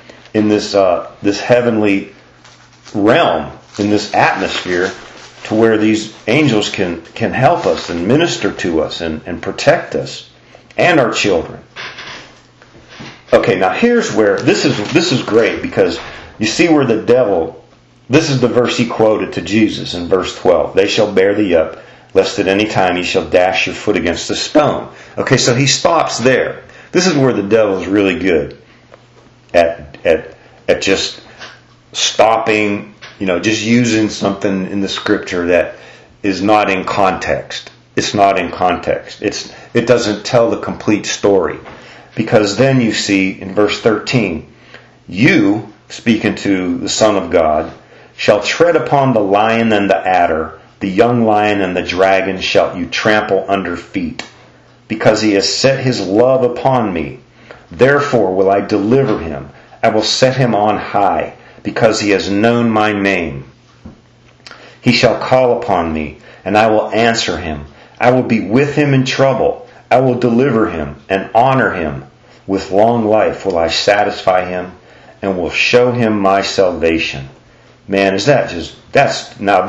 heavenly realm, in this atmosphere, to where these angels can help us and minister to us and protect us and our children. Okay, now here's where this is great, because you see where the devil, this is the verse he quoted to Jesus in verse 12. They shall bear thee up, lest at any time he shall dash your foot against a stone. Okay, so he stops there. This is where the devil is really good at just stopping, just using something in the scripture that is not in context. It's not in context. It doesn't tell the complete story. Because then you see in verse 13, you, speaking to the Son of God, shall tread upon the lion and the adder, the young lion and the dragon shall you trample under feet, because he has set his love upon me. Therefore will I deliver him. I will set him on high, because he has known my name. He shall call upon me, and I will answer him. I will be with him in trouble. I will deliver him and honor him. With long life will I satisfy him and will show him my salvation. Man, that's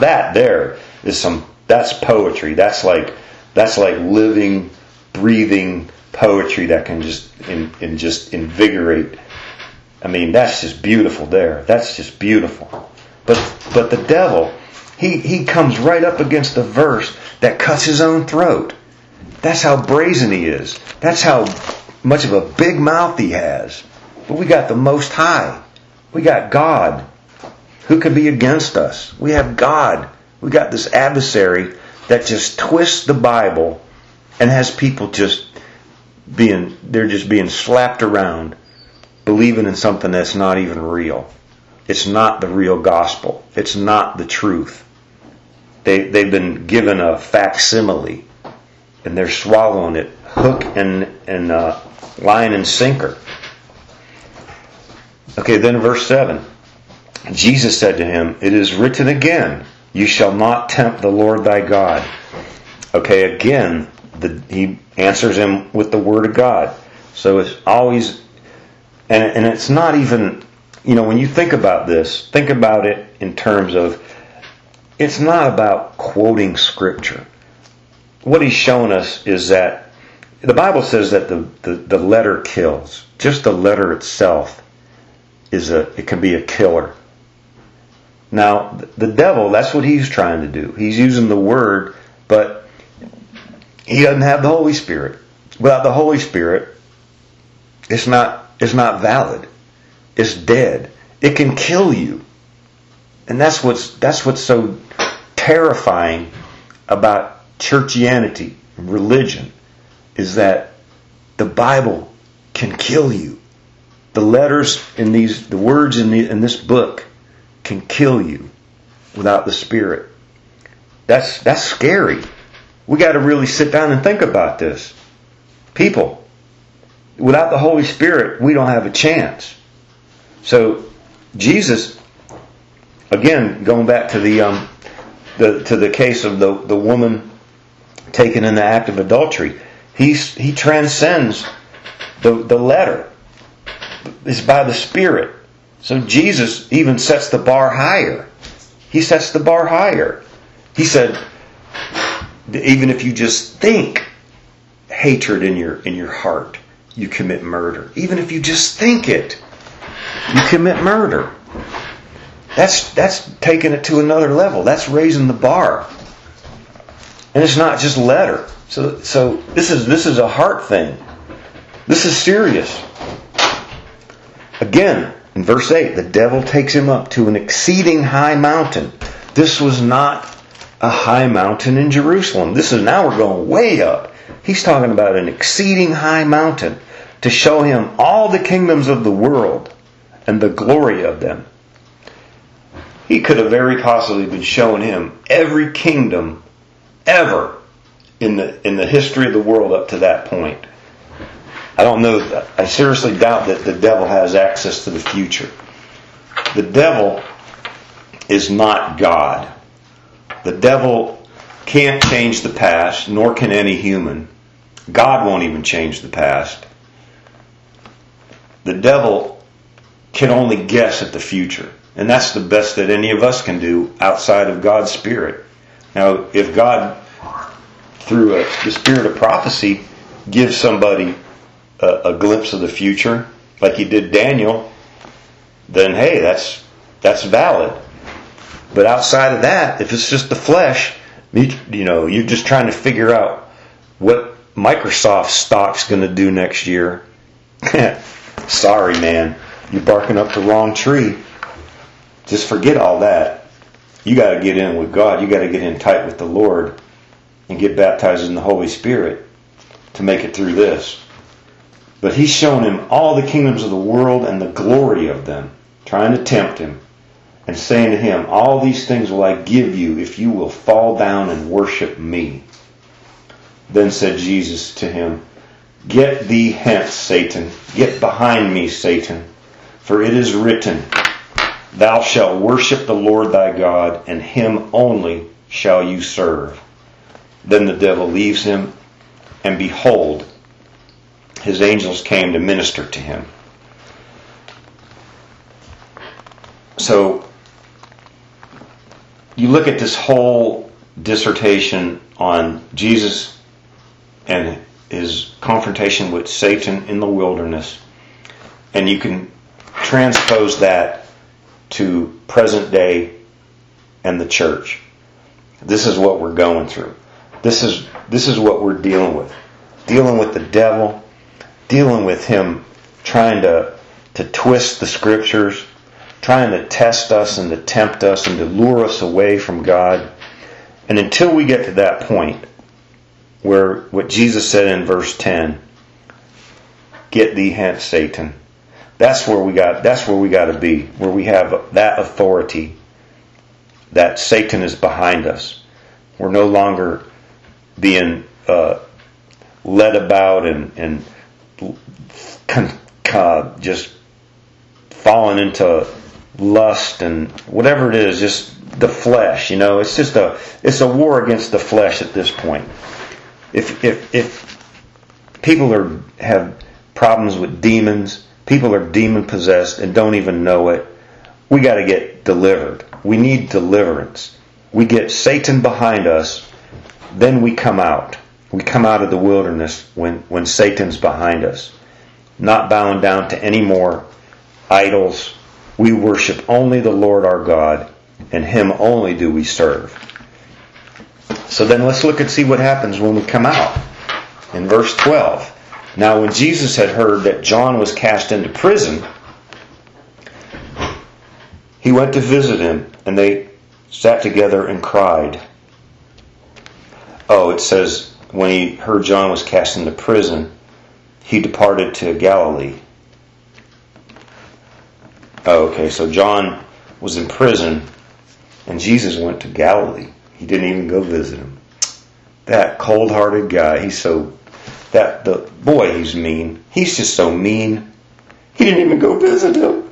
poetry. That's like living, breathing poetry that can just invigorate. I mean, that's just beautiful there. That's just beautiful. But the devil, he comes right up against a verse that cuts his own throat. That's how brazen he is. That's how much of a big mouth he has. But we got the Most High. We got God. Who could be against us? We have God. We got this adversary that just twists the Bible and has people just being slapped around, believing in something that's not even real. It's not the real gospel. It's not the truth. They've been given a facsimile, and they're swallowing it hook and line and sinker. Okay, then verse 7. Jesus said to him, "It is written again, you shall not tempt the Lord thy God." Okay, again, he answers him with the Word of God. So it's always, and it's not even, when you think about this, think about it in terms of, it's not about quoting Scripture. What he's shown us is that the Bible says that the letter kills. Just the letter itself it can be a killer. Now, the devil, that's what he's trying to do. He's using the word, but he doesn't have the Holy Spirit. Without the Holy Spirit, it's not valid. It's dead. It can kill you. And that's what's so terrifying about churchianity, religion, is that the Bible can kill you. The letters in the words in this book can kill you without the Spirit. That's scary. We got to really sit down and think about this. People, without the Holy Spirit, we don't have a chance. So Jesus, again, going back to the case of the woman taken in the act of adultery, he transcends the letter. It's by the Spirit. So Jesus even sets the bar higher. He sets the bar higher. He said, even if you just think hatred in your heart, you commit murder. Even if you just think it, you commit murder. That's taking it to another level. That's raising the bar. And it's not just letter. So this is a heart thing. This is serious. Again, in verse 8, the devil takes him up to an exceeding high mountain. This was not a high mountain in Jerusalem. Now we're going way up. He's talking about an exceeding high mountain to show him all the kingdoms of the world and the glory of them. He could have very possibly been showing him every kingdom ever in the history of the world up to that point. I don't know. I seriously doubt that the devil has access to the future. The devil is not God. The devil can't change the past, nor can any human. God won't even change the past. The devil can only guess at the future. And that's the best that any of us can do outside of God's Spirit. Now, if God, through the spirit of prophecy, gives somebody a glimpse of the future, like He did Daniel, then hey, that's valid. But outside of that, if it's just the flesh, you're just trying to figure out what Microsoft stock's going to do next year. Sorry, man, you're barking up the wrong tree. Just forget all that. You got to get in with God. You got to get in tight with the Lord and get baptized in the Holy Spirit to make it through this. But He's shown him all the kingdoms of the world and the glory of them, trying to tempt him and saying to him, all these things will I give you if you will fall down and worship me. Then said Jesus to him, Get thee hence, Satan. Get behind me, Satan. For it is written, Thou shalt worship the Lord thy God, and Him only shall you serve. Then the devil leaves him, and behold, his angels came to minister to him. So, you look at this whole dissertation on Jesus and His confrontation with Satan in the wilderness, and you can transpose that to present day and the church. This is what we're going through. This is what we're dealing with. Dealing with the devil, dealing with him trying to twist the scriptures, trying to test us and to tempt us and to lure us away from God. And until we get to that point where what Jesus said in verse 10, Get thee hence, Satan. That's where we got to be, where we have that authority that Satan is behind us. We're no longer being led about and just falling into lust and whatever it is, just the flesh. It's a war against the flesh at this point. If people have problems with demons, people are demon possessed and don't even know it, we got to get delivered. We need deliverance. We get Satan behind us, then we come out. We come out of the wilderness when Satan's behind us, not bowing down to any more idols. We worship only the Lord our God, and Him only do we serve. So then let's look and see what happens when we come out. In verse 12. Now when Jesus had heard that John was cast into prison, He went to visit him, and they sat together and cried. Oh, it says when He heard John was cast into prison, He departed to Galilee. Oh, okay, so John was in prison, and Jesus went to Galilee. He didn't even go visit him. That cold-hearted guy, he's mean. He's just so mean. He didn't even go visit him.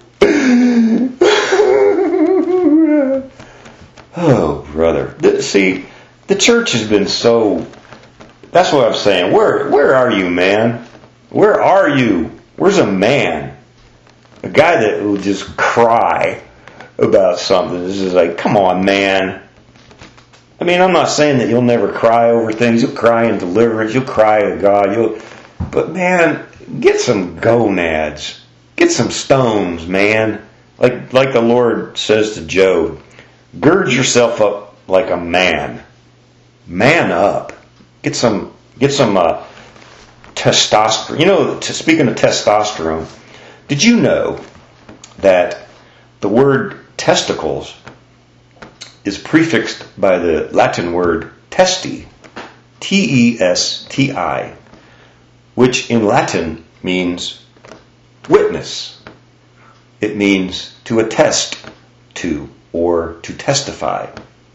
Oh, brother. See, the church has been so... That's what I'm saying. Where are you, man? Where are you? Where's a man? A guy that will just cry about something. This is like, come on, man. I mean, I'm not saying that you'll never cry over things. You'll cry in deliverance. You'll cry to God. But man, get some gonads. Get some stones, man. Like the Lord says to Job, gird yourself up like a man. Man up. Get some testosterone. You know, speaking of testosterone, did you know that the word testicles is prefixed by the Latin word testi, T-E-S-T-I, which in Latin means witness. It means to attest to or to testify.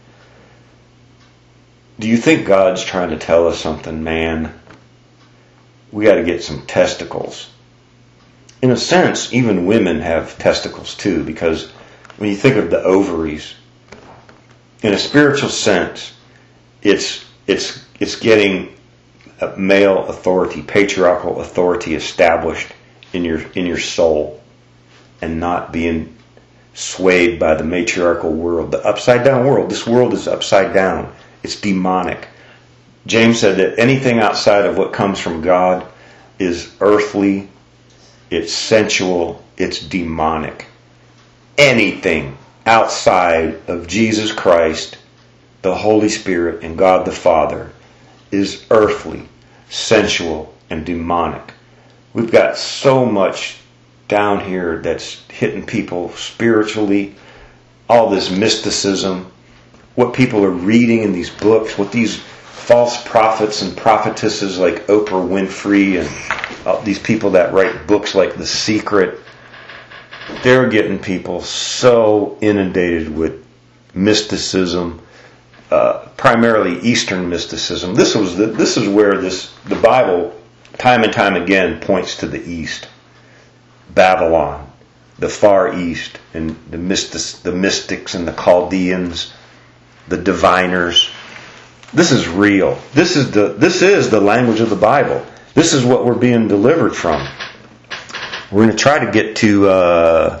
Do you think God's trying to tell us something, man? We got to get some testicles. In a sense, even women have testicles too, because when you think of the ovaries, in a spiritual sense, it's getting a male authority, patriarchal authority established in your soul, and not being swayed by the matriarchal world, the upside down world. This world is upside down. It's demonic. James said that anything outside of what comes from God is earthly, it's sensual, it's demonic. Anything outside of Jesus Christ, the Holy Spirit, and God the Father is earthly, sensual, and demonic. We've got so much down here that's hitting people spiritually, all this mysticism, what people are reading in these books, what these false prophets and prophetesses like Oprah Winfrey and these people that write books like The Secret, they're getting people so inundated with mysticism, primarily Eastern mysticism. This is where the Bible, time and time again, points to the East, Babylon, the Far East, and the mystics and the Chaldeans, the diviners. This is real. This is the language of the Bible. This is what we're being delivered from. We're going to try to get to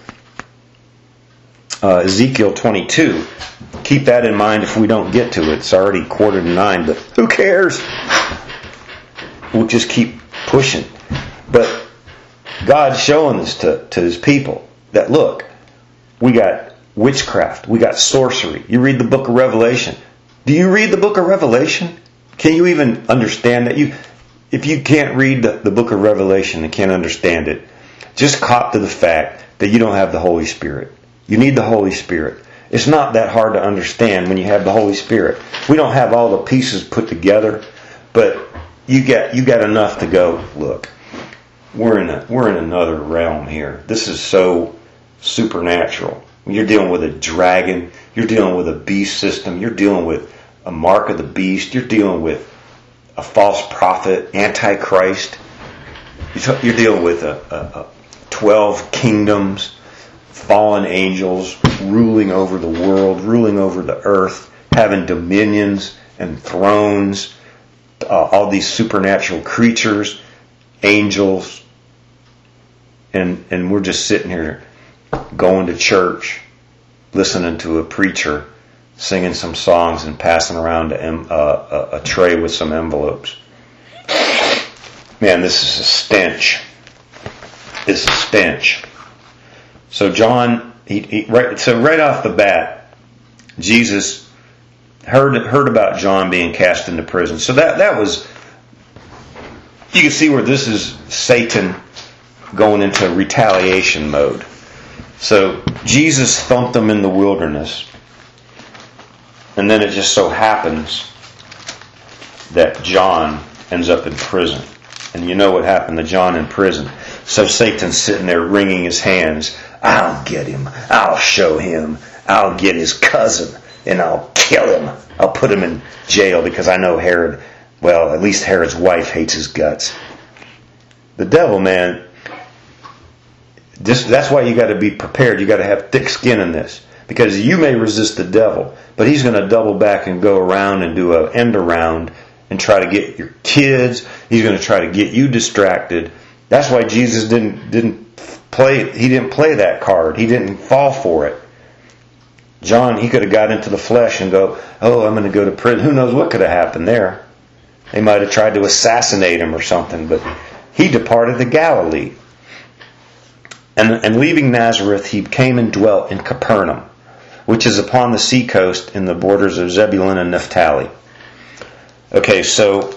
Ezekiel 22. Keep that in mind if we don't get to it. It's already 8:45, but who cares? We'll just keep pushing. But God's showing this to His people that, look, we got witchcraft, we got sorcery. You read the book of Revelation. Do you read the book of Revelation? Can you even understand that? If you can't read the book of Revelation and can't understand it, just cop to the fact that you don't have the Holy Spirit. You need the Holy Spirit. It's not that hard to understand when you have the Holy Spirit. We don't have all the pieces put together, but you got enough to go, look, we're in another realm here. This is so supernatural. You're dealing with a dragon. You're dealing with a beast system. You're dealing with a mark of the beast. You're dealing with a false prophet, Antichrist. You're dealing with 12 kingdoms, fallen angels ruling over the world, ruling over the earth, having dominions and thrones, all these supernatural creatures, angels, and we're just sitting here going to church, listening to a preacher singing some songs and passing around a tray with some envelopes. Man, this is a stench. It's a stench. So John, right off the bat, Jesus heard about John being cast into prison. So that was, you can see where this is Satan going into retaliation mode. So Jesus thumped him in the wilderness, and then it just so happens that John ends up in prison. And you know what happened to John in prison. So Satan's sitting there wringing his hands. I'll get him. I'll show him. I'll get his cousin, and I'll kill him. I'll put him in jail because I know Herod, well, at least Herod's wife hates his guts. The devil, man, that's why you got to be prepared. You got to have thick skin in this, because you may resist the devil, but he's going to double back and go around and do an end around and try to get your kids. He's going to try to get you distracted. That's why Jesus didn't play. He didn't play that card. He didn't fall for it. John, he could have got into the flesh and go, oh, I'm going to go to prison. Who knows what could have happened there? They might have tried to assassinate him or something, but he departed to Galilee. And leaving Nazareth, he came and dwelt in Capernaum, which is upon the sea coast in the borders of Zebulun and Naphtali. Okay, so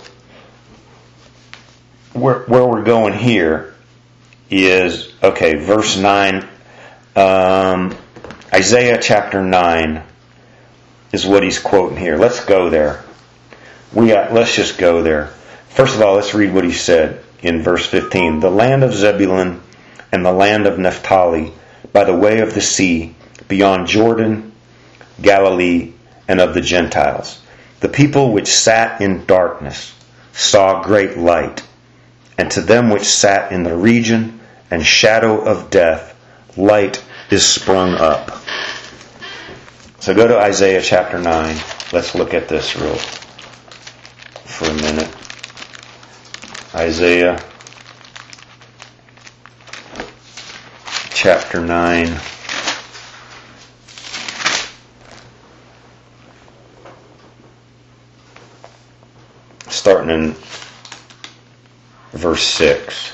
where we're going here is, okay, verse 9, Isaiah chapter 9 is what he's quoting here. Let's go there. Let's just go there. First of all, let's read what he said in verse 15. The land of Zebulun and the land of Naphtali, by the way of the sea, beyond Jordan, Galilee, and of the Gentiles. The people which sat in darkness saw great light, and to them which sat in the region and shadow of death, light is sprung up. So go to Isaiah chapter 9. Let's look at this for a minute. Isaiah chapter 9. Starting in verse 6.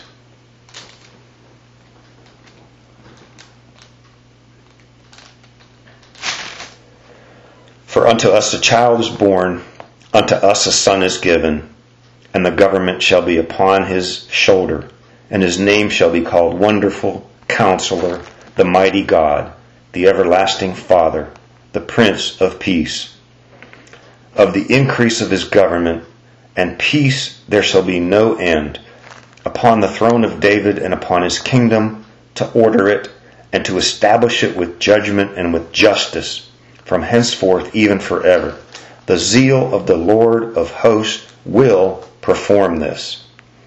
For unto us a child is born, unto us a son is given, and the government shall be upon his shoulder, and his name shall be called Wonderful, Counselor, the Mighty God, the Everlasting Father, the Prince of Peace. Of the increase of his government and peace there shall be no end, upon the throne of David and upon his kingdom, to order it and to establish it with judgment and with justice, from henceforth even forever. The zeal of the Lord of hosts will perform this.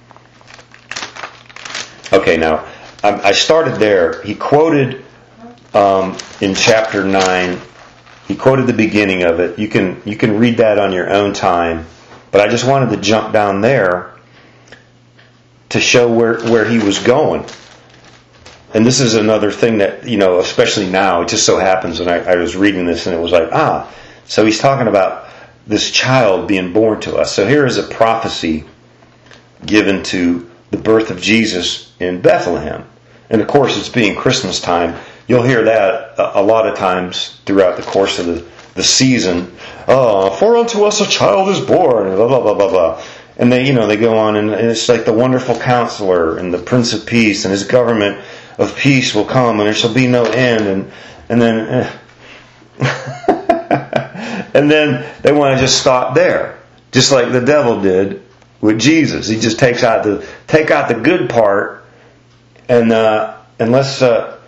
Okay, now, I started there. He quoted in chapter 9, he quoted the beginning of it. You can read that on your own time. But I just wanted to jump down there to show where he was going. And this is another thing that, especially now, it just so happens when I was reading this and it was like, so he's talking about this child being born to us. So here is a prophecy given to the birth of Jesus in Bethlehem. And of course, it's being Christmas time. You'll hear that a lot of times throughout the course of the season. For unto us a child is born, blah, blah, blah, blah, blah. And they go on, and it's like the Wonderful Counselor and the Prince of Peace, and his government of peace will come, and there shall be no end. And then, and then they want to just stop there, just like the devil did with Jesus. He just take out the good part, and let's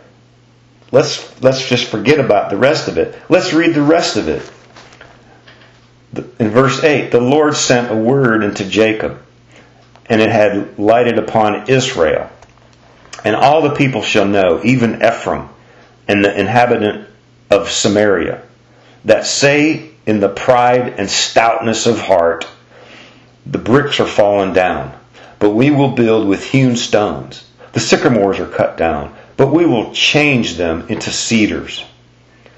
just forget about the rest of it. Let's read the rest of it. In verse 8, the Lord sent a word into Jacob, and it had lighted upon Israel. And all the people shall know, even Ephraim, and the inhabitant of Samaria, that say in the pride and stoutness of heart, the bricks are fallen down, but we will build with hewn stones. The sycamores are cut down, but we will change them into cedars.